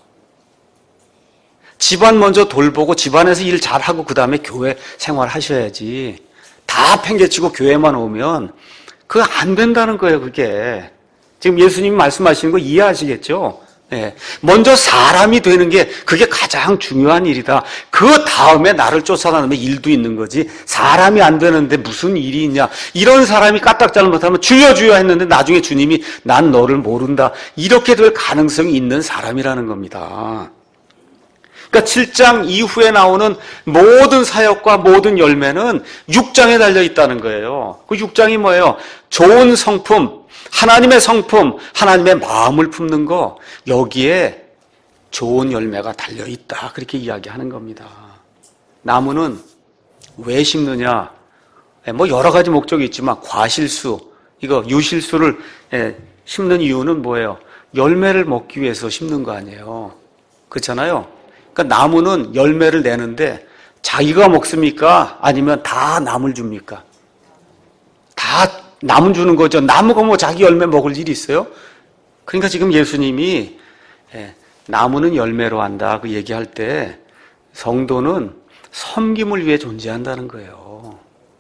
집안 먼저 돌보고 집안에서 일 잘하고 그 다음에 교회 생활하셔야지. 다 팽개치고 교회만 오면 그거 안 된다는 거예요. 그게 지금 예수님이 말씀하시는 거 이해하시겠죠? 네. 먼저 사람이 되는 게 그게 가장 중요한 일이다. 그 다음에 나를 쫓아다니면 일도 있는 거지. 사람이 안 되는데 무슨 일이 있냐. 이런 사람이 까딱 잘못하면 주여 주여 했는데 나중에 주님이 난 너를 모른다. 이렇게 될 가능성이 있는 사람이라는 겁니다. 그러니까 7장 이후에 나오는 모든 사역과 모든 열매는 6장에 달려 있다는 거예요. 그 6장이 뭐예요? 좋은 성품, 하나님의 성품, 하나님의 마음을 품는 거, 여기에 좋은 열매가 달려 있다. 그렇게 이야기하는 겁니다. 나무는 왜 심느냐? 뭐 여러 가지 목적이 있지만 과실수, 이거 유실수를 심는 이유는 뭐예요? 열매를 먹기 위해서 심는 거 아니에요. 그렇잖아요? 그러니까 나무는 열매를 내는데 자기가 먹습니까? 아니면 다 남을 줍니까? 다 남은 주는 거죠. 나무가 뭐 자기 열매 먹을 일이 있어요? 그러니까 지금 예수님이 나무는 열매로 한다 그 얘기할 때 성도는 섬김을 위해 존재한다는 거예요.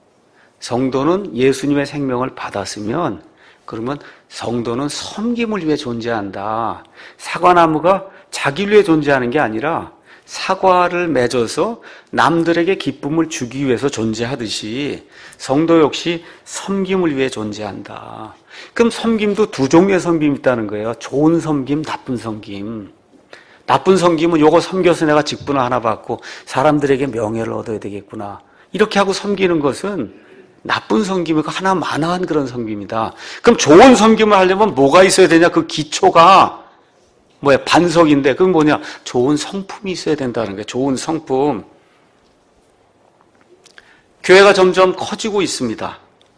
성도는 예수님의 생명을 받았으면 그러면 성도는 섬김을 위해 존재한다. 사과나무가 자기를 위해 존재하는 게 아니라 사과를 맺어서 남들에게 기쁨을 주기 위해서 존재하듯이 성도 역시 섬김을 위해 존재한다. 그럼 섬김도 두 종류의 섬김이 있다는 거예요. 좋은 섬김, 나쁜 섬김. 나쁜 섬김은 요거 섬겨서 내가 직분을 하나 받고 사람들에게 명예를 얻어야 되겠구나. 이렇게 하고 섬기는 것은 나쁜 섬김이고 하나 만화한 그런 섬김이다. 그럼 좋은 섬김을 하려면 뭐가 있어야 되냐? 그 기초가 뭐야? 반석인데 그건 뭐냐? 좋은 성품이 있어야 된다는 거예요. 좋은 성품. 교회가 점점 커지고 있습니다.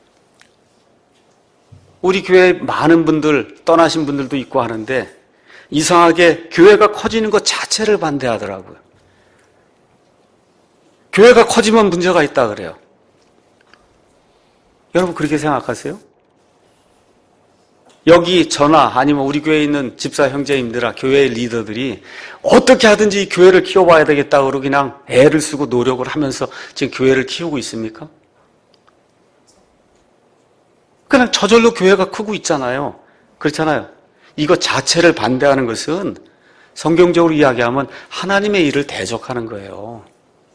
우리 교회에 많은 분들, 떠나신 분들도 있고 하는데 이상하게 교회가 커지는 것 자체를 반대하더라고요. 교회가 커지면 문제가 있다 그래요. 여러분 그렇게 생각하세요? 여기 저나 아니면 우리 교회에 있는 집사 형제님들아 교회의 리더들이 어떻게 하든지 교회를 키워봐야 되겠다고 그냥 애를 쓰고 노력을 하면서 지금 교회를 키우고 있습니까? 그냥 저절로 교회가 크고 있잖아요. 그렇잖아요. 이거 자체를 반대하는 것은 성경적으로 이야기하면 하나님의 일을 대적하는 거예요.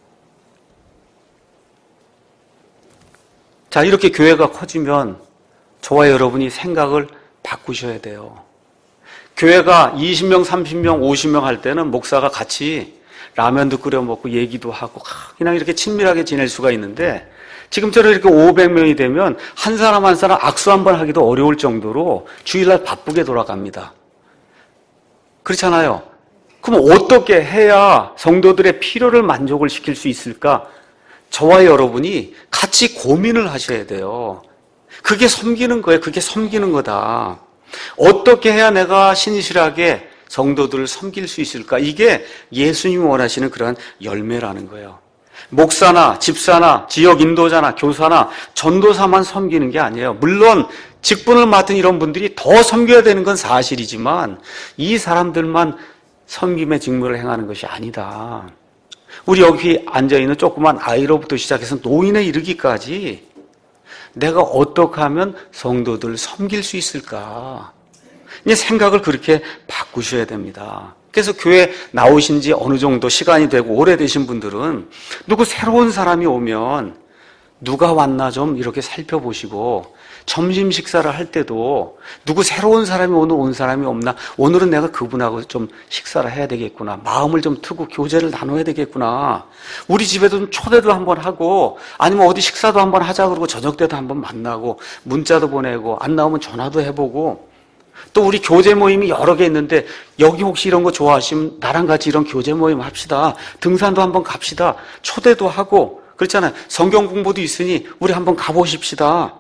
자, 이렇게 교회가 커지면 저와 여러분이 생각을 바꾸셔야 돼요. 교회가 20명, 30명, 50명 할 때는 목사가 같이 라면도 끓여 먹고 얘기도 하고 그냥 이렇게 친밀하게 지낼 수가 있는데 지금처럼 이렇게 500명이 되면 한 사람 한 사람 악수 한 번 하기도 어려울 정도로 주일날 바쁘게 돌아갑니다. 그렇잖아요. 그럼 어떻게 해야 성도들의 필요를 만족을 시킬 수 있을까? 저와 여러분이 같이 고민을 하셔야 돼요. 그게 섬기는 거예요. 그게 섬기는 거다. 어떻게 해야 내가 신실하게 성도들을 섬길 수 있을까? 이게 예수님이 원하시는 그러한 열매라는 거예요. 목사나 집사나 지역 인도자나 교사나 전도사만 섬기는 게 아니에요. 물론 직분을 맡은 이런 분들이 더 섬겨야 되는 건 사실이지만 이 사람들만 섬김의 직무를 행하는 것이 아니다. 우리 여기 앉아있는 조그만 아이로부터 시작해서 노인에 이르기까지 내가 어떻게 하면 성도들을 섬길 수 있을까? 이제 생각을 그렇게 바꾸셔야 됩니다. 그래서 교회 나오신 지 어느 정도 시간이 되고 오래되신 분들은 누구 새로운 사람이 오면 누가 왔나 좀 이렇게 살펴보시고 점심 식사를 할 때도 누구 새로운 사람이 오늘 온 사람이 없나, 오늘은 내가 그분하고 좀 식사를 해야 되겠구나, 마음을 좀 트고 교제를 나눠야 되겠구나, 우리 집에도 좀 초대도 한번 하고 아니면 어디 식사도 한번 하자 그러고 저녁 때도 한번 만나고 문자도 보내고 안 나오면 전화도 해보고, 또 우리 교제 모임이 여러 개 있는데 여기 혹시 이런 거 좋아하시면 나랑 같이 이런 교제 모임 합시다, 등산도 한번 갑시다, 초대도 하고 그렇잖아요. 성경 공부도 있으니 우리 한번 가보십시다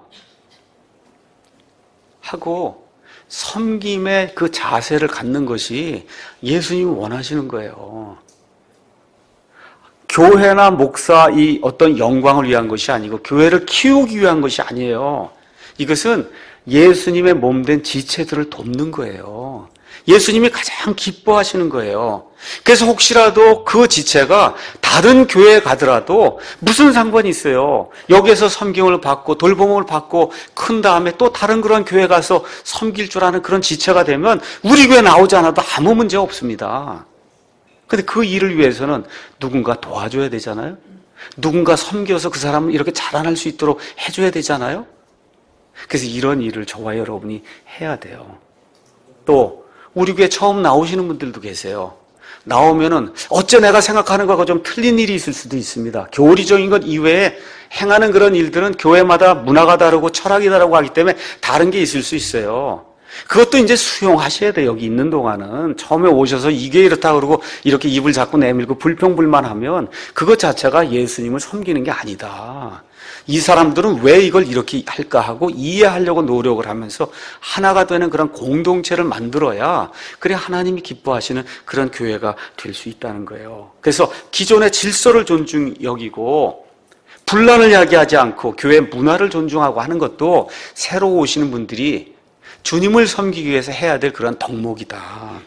하고 섬김의 그 자세를 갖는 것이 예수님이 원하시는 거예요. 교회나 목사 이 어떤 영광을 위한 것이 아니고 교회를 키우기 위한 것이 아니에요. 이것은 예수님의 몸된 지체들을 돕는 거예요. 예수님이 가장 기뻐하시는 거예요. 그래서 혹시라도 그 지체가 다른 교회에 가더라도 무슨 상관이 있어요. 여기에서 섬김을 받고 돌봄을 받고 큰 다음에 또 다른 그런 교회 가서 섬길 줄 아는 그런 지체가 되면 우리 교회 나오지 않아도 아무 문제 없습니다. 근데 그 일을 위해서는 누군가 도와줘야 되잖아요. 누군가 섬겨서 그 사람을 이렇게 자라날 수 있도록 해줘야 되잖아요. 그래서 이런 일을 저와 여러분이 해야 돼요. 또 우리 교회 처음 나오시는 분들도 계세요. 나오면은 어째 내가 생각하는 거가 좀 틀린 일이 있을 수도 있습니다. 교리적인 것 이외에 행하는 그런 일들은 교회마다 문화가 다르고 철학이 다르고 하기 때문에 다른 게 있을 수 있어요. 그것도 이제 수용하셔야 돼요. 여기 있는 동안은. 처음에 오셔서 이게 이렇다 그러고 이렇게 입을 자꾸 내밀고 불평불만하면 그것 자체가 예수님을 섬기는 게 아니다. 이 사람들은 왜 이걸 이렇게 할까 하고 이해하려고 노력을 하면서 하나가 되는 그런 공동체를 만들어야 그래 하나님이 기뻐하시는 그런 교회가 될 수 있다는 거예요. 그래서 기존의 질서를 존중 여기고 분란을 야기하지 않고 교회 문화를 존중하고 하는 것도 새로 오시는 분들이 주님을 섬기기 위해서 해야 될 그런 덕목이다.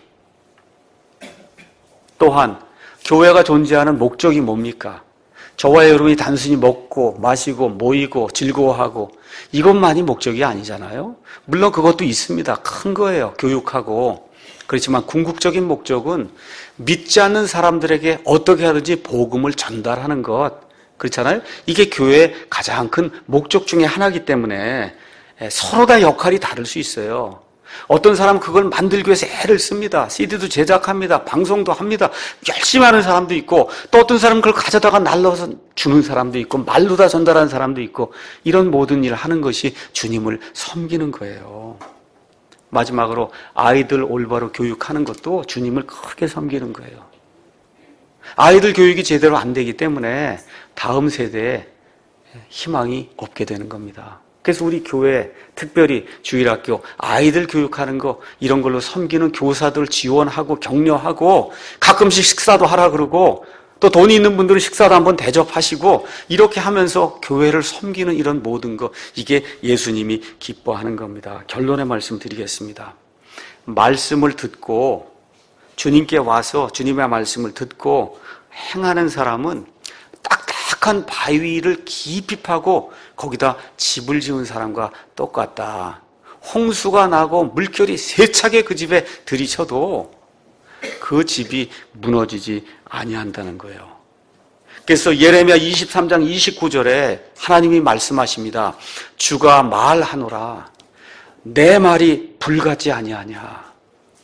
또한 교회가 존재하는 목적이 뭡니까? 저와 여러분이 단순히 먹고 마시고 모이고 즐거워하고 이것만이 목적이 아니잖아요. 물론 그것도 있습니다. 큰 거예요. 교육하고. 그렇지만 궁극적인 목적은 믿지 않는 사람들에게 어떻게 하든지 복음을 전달하는 것, 그렇잖아요. 이게 교회의 가장 큰 목적 중에 하나이기 때문에 서로 다 역할이 다를 수 있어요. 어떤 사람은 그걸 만들기 위해서 애를 씁니다. CD도 제작합니다. 방송도 합니다. 열심히 하는 사람도 있고, 또 어떤 사람은 그걸 가져다가 날라서 주는 사람도 있고, 말로 다 전달하는 사람도 있고, 이런 모든 일을 하는 것이 주님을 섬기는 거예요. 마지막으로 아이들 올바로 교육하는 것도 주님을 크게 섬기는 거예요. 아이들 교육이 제대로 안 되기 때문에 다음 세대에 희망이 없게 되는 겁니다. 그래서 우리 교회, 특별히 주일학교, 아이들 교육하는 거 이런 걸로 섬기는 교사들 지원하고 격려하고 가끔씩 식사도 하라 그러고 또 돈이 있는 분들은 식사도 한번 대접하시고 이렇게 하면서 교회를 섬기는 이런 모든 거, 이게 예수님이 기뻐하는 겁니다. 결론의 말씀 드리겠습니다. 말씀을 듣고 주님께 와서 주님의 말씀을 듣고 행하는 사람은 딱딱한 바위를 깊이 파고 거기다 집을 지은 사람과 똑같다. 홍수가 나고 물결이 세차게 그 집에 들이쳐도 그 집이 무너지지 아니한다는 거예요. 그래서 예레미야 23장 29절에 하나님이 말씀하십니다. 주가 말하노라 내 말이 불같지 아니하냐.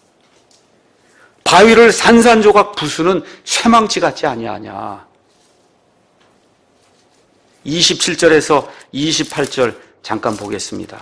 바위를 산산조각 부수는 쇠망치 같지 아니하냐. 27절에서 28절 잠깐 보겠습니다.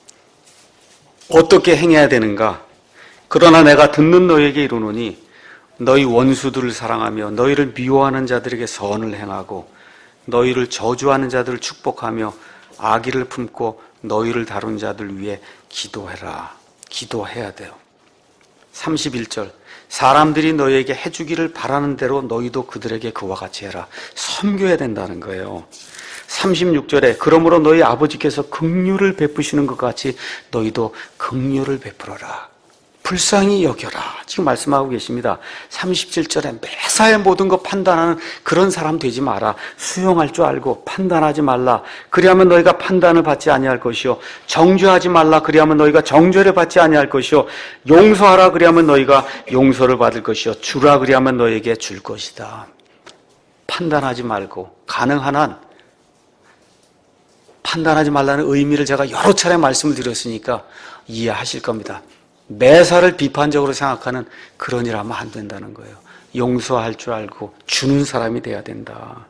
어떻게 행해야 되는가? 그러나 내가 듣는 너에게 이르노니 너희 원수들을 사랑하며 너희를 미워하는 자들에게 선을 행하고 너희를 저주하는 자들을 축복하며 악의를 품고 너희를 다룬 자들 위해 기도해라. 기도해야 돼요. 31절 사람들이 너희에게 해주기를 바라는 대로 너희도 그들에게 그와 같이 해라. 섬겨야 된다는 거예요. 36절에 그러므로 너희 아버지께서 긍휼을 베푸시는 것 같이 너희도 긍휼을 베풀어라. 불쌍히 여겨라. 지금 말씀하고 계십니다. 37절에 매사에 모든 거 판단하는 그런 사람 되지 마라. 수용할 줄 알고 판단하지 말라. 그리하면 너희가 판단을 받지 아니할 것이요 정죄하지 말라. 그리하면 너희가 정죄를 받지 아니할 것이요 용서하라. 그리하면 너희가 용서를 받을 것이요 주라. 그리하면 너희에게 줄 것이다. 판단하지 말고 가능한 한 판단하지 말라는 의미를 제가 여러 차례 말씀을 드렸으니까 이해하실 겁니다. 매사를 비판적으로 생각하는 그런 일 하면 안 된다는 거예요. 용서할 줄 알고 주는 사람이 돼야 된다.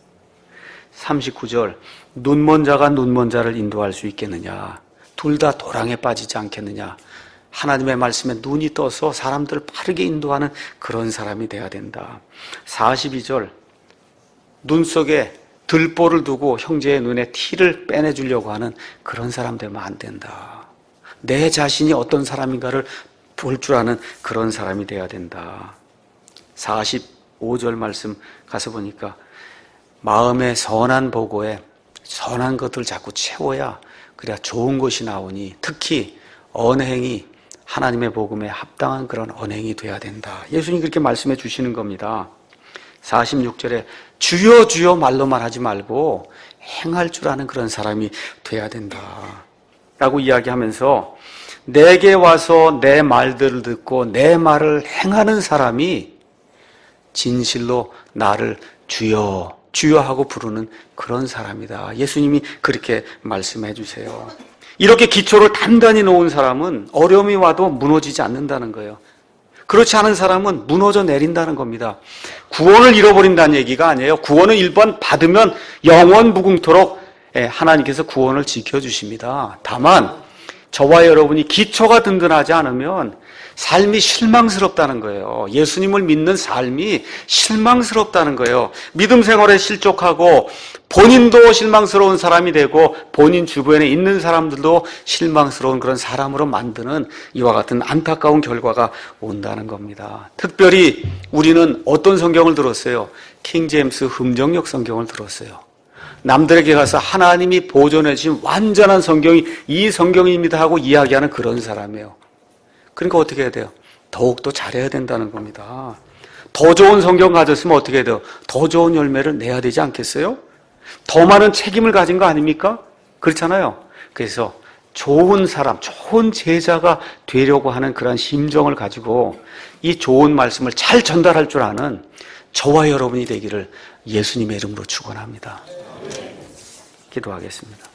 39절 눈먼 자가 눈먼 자를 인도할 수 있겠느냐. 둘 다 도랑에 빠지지 않겠느냐. 하나님의 말씀에 눈이 떠서 사람들을 바르게 인도하는 그런 사람이 돼야 된다. 42절 눈 속에 들보를 두고 형제의 눈에 티를 빼내주려고 하는 그런 사람 되면 안 된다. 내 자신이 어떤 사람인가를 볼 줄 아는 그런 사람이 돼야 된다. 45절 말씀 가서 보니까 마음의 선한 보고에 선한 것들을 자꾸 채워야 그래야 좋은 것이 나오니 특히 언행이 하나님의 복음에 합당한 그런 언행이 돼야 된다. 예수님 그렇게 말씀해 주시는 겁니다. 46절에 주여 주여 말로만 하지 말고 행할 줄 아는 그런 사람이 돼야 된다 라고 이야기하면서 내게 와서 내 말들을 듣고 내 말을 행하는 사람이 진실로 나를 주여 주여 하고 부르는 그런 사람이다. 예수님이 그렇게 말씀해 주세요. 이렇게 기초를 단단히 놓은 사람은 어려움이 와도 무너지지 않는다는 거예요. 그렇지 않은 사람은 무너져 내린다는 겁니다. 구원을 잃어버린다는 얘기가 아니에요. 구원은 1번 받으면 영원 무궁토록 하나님께서 구원을 지켜주십니다. 다만 저와 여러분이 기초가 든든하지 않으면 삶이 실망스럽다는 거예요. 예수님을 믿는 삶이 실망스럽다는 거예요. 믿음 생활에 실족하고 본인도 실망스러운 사람이 되고 본인 주변에 있는 사람들도 실망스러운 그런 사람으로 만드는 이와 같은 안타까운 결과가 온다는 겁니다. 특별히 우리는 어떤 성경을 들었어요? 킹제임스 흥정역 성경을 들었어요. 남들에게 가서 하나님이 보존해 주신 완전한 성경이 이 성경입니다 하고 이야기하는 그런 사람이에요. 그러니까 어떻게 해야 돼요? 더욱더 잘해야 된다는 겁니다. 더 좋은 성경 가졌으면 어떻게 해야 돼요? 더 좋은 열매를 내야 되지 않겠어요? 더 많은 책임을 가진 거 아닙니까? 그렇잖아요. 그래서 좋은 사람, 좋은 제자가 되려고 하는 그런 심정을 가지고 이 좋은 말씀을 잘 전달할 줄 아는 저와 여러분이 되기를 예수님의 이름으로 축원합니다. 기도하겠습니다.